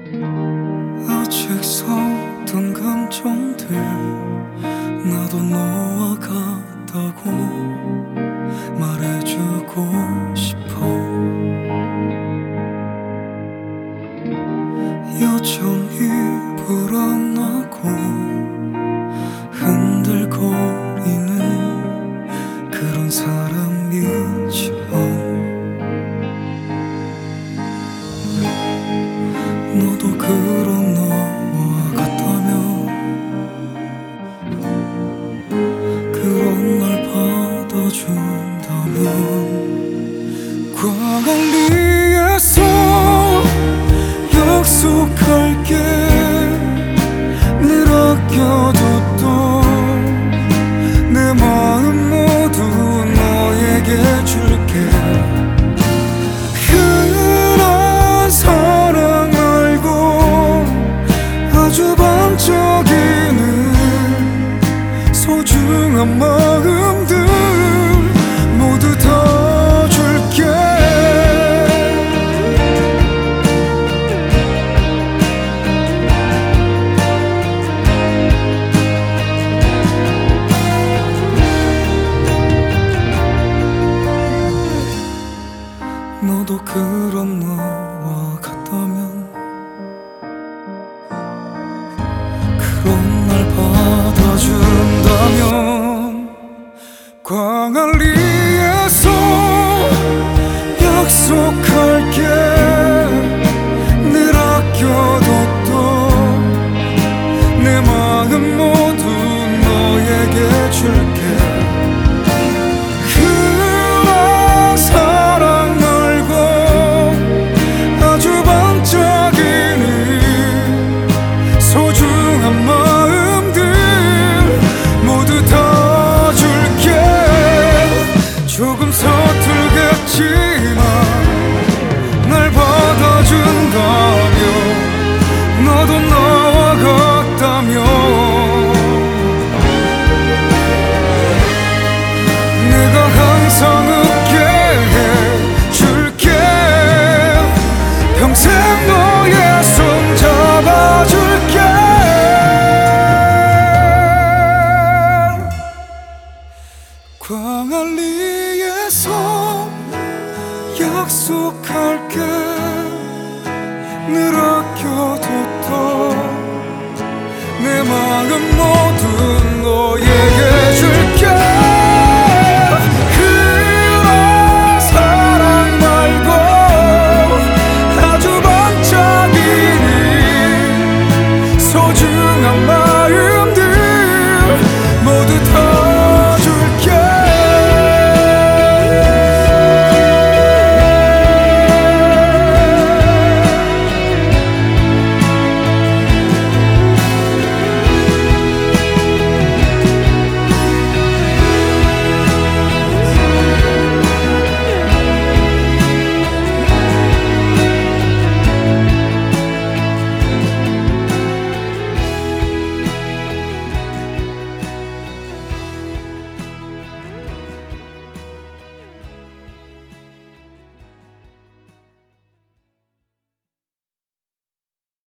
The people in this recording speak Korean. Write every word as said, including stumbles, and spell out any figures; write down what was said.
아직 서툰 감정들 나도 너와 같다고 말해주고 싶어. 여전히 불안하고 흔들거리는 그런 사람이지만 너도 그런 너와 같다면 그런 날 받아준다면 광안리에서 약속할게. 늘 아껴뒀던 내 마음 모두 너에게 줄게. 흔한 사랑 말고 아주 반짝이는 소중한 마음들 모두 다 줄게. 너도 그런 나와 같다면 그런